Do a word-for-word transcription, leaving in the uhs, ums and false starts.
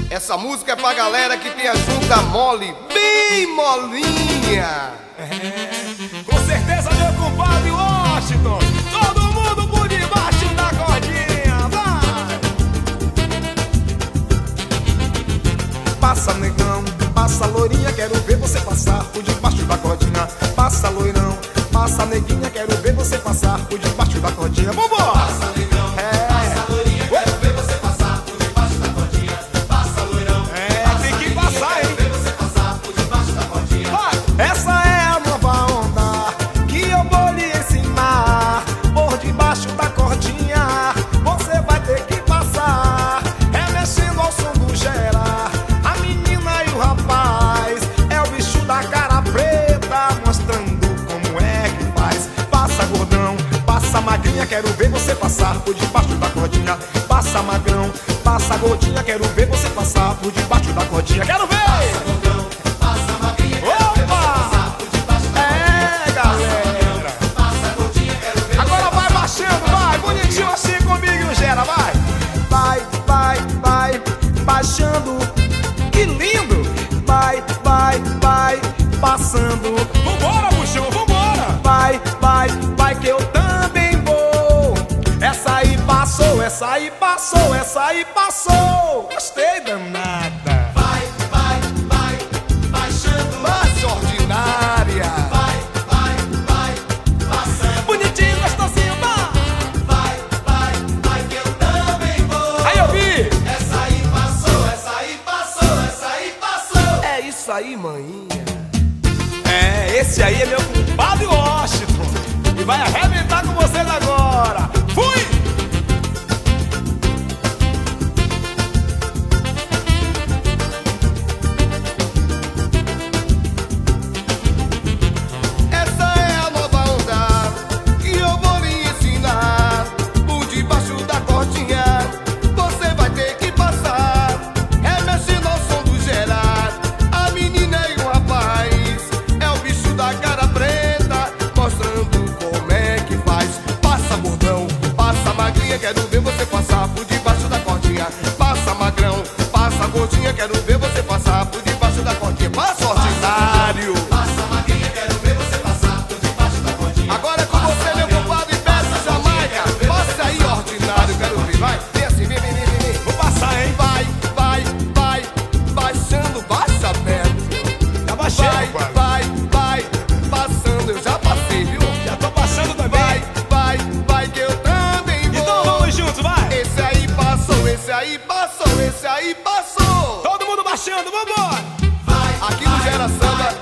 Essa música é pra galera que tem a junta mole, bem molinha. É, com certeza, meu compadre Washington. Todo mundo por debaixo da cordinha, vai! Passa, negão, passa, loirinha, quero ver você passar por debaixo da cordinha. Passa, loirão, passa, neguinha, quero ver você passar por debaixo da cordinha. Vambora! Passa, negão, é. passa, loirinha, quero ver você passar por debaixo da cordinha. Passa, loirão, é, passa, tem que neguinha, passar, quero hein? ver você passar por debaixo da cordinha. Vai! Essa é a nova onda que eu vou lhe ensinar. Por debaixo da cordinha você vai ter que passar, remexendo ao som do gera. A menina e o rapaz é o bicho da cara preta, mostrando como é que faz. Passa, gordão, passa, magrinha, quero ver você passar por debaixo da cordinha. Passa, magrão, passa, gordinha, quero ver você passar por debaixo da cordinha. Quero ver! Passa, gordão, passa, magrinha, quero ver você passar por debaixo da cordinha. É, galera! Passa, gordinha, quero ver Agora você vai passar baixando, vai, bonitinho assim comigo, Gera, vai! Vai, vai, vai, baixando, que lindo! Vai, vai, vai, passando. Vambora, buchão, vambora! Vai, vai, vai que eu também vou. Essa aí passou, essa aí passou, essa aí passou. Gostei danada. Vai, vai, vai, baixando. Mas ordinária. Vai, vai, vai, passando. Bonitinho, gostosinho, vai! Vai, vai, vai que eu também vou. Aí eu vi! Essa aí passou, essa aí passou, essa aí passou. É isso aí, maninha. É, esse aí é meu compadre Washington. E vai arrebentar com vocês agora. Fui! Essa é a nova onda que eu vou lhe ensinar. Por debaixo da cordinha você vai ter que passar, remexendo ao som do gerar. A menina e o rapaz é o bicho da cara preta, mostrando como é que faz. Passa, gordão, passa, magrinha, quero ver você passar por debaixo da cordinha. Passa, magrão, passa, gordinha, quero ver você passar por debaixo da cordinha. Passa, ordinário. Passa, magrinha, quero ver você passar por debaixo da cordinha. Agora é com você, meu compadre, peça Jamaica. Passa aí, ordinário, quero ver, vai. Vem assim, vem, vem, vem, vem, vem. Vou passar, hein? Vai, vai, vai, baixando, baixa perto. Já baixei, Vai, compadre. vai, vai, passando, eu já passei, viu? Já tô passando também. Vai, vai, vai, que eu também vou. Então vamos juntos, vai! Esse aí passou, esse aí passou, esse aí passou. Todo mundo baixando, vambora! Vai, Aqui no Gera Samba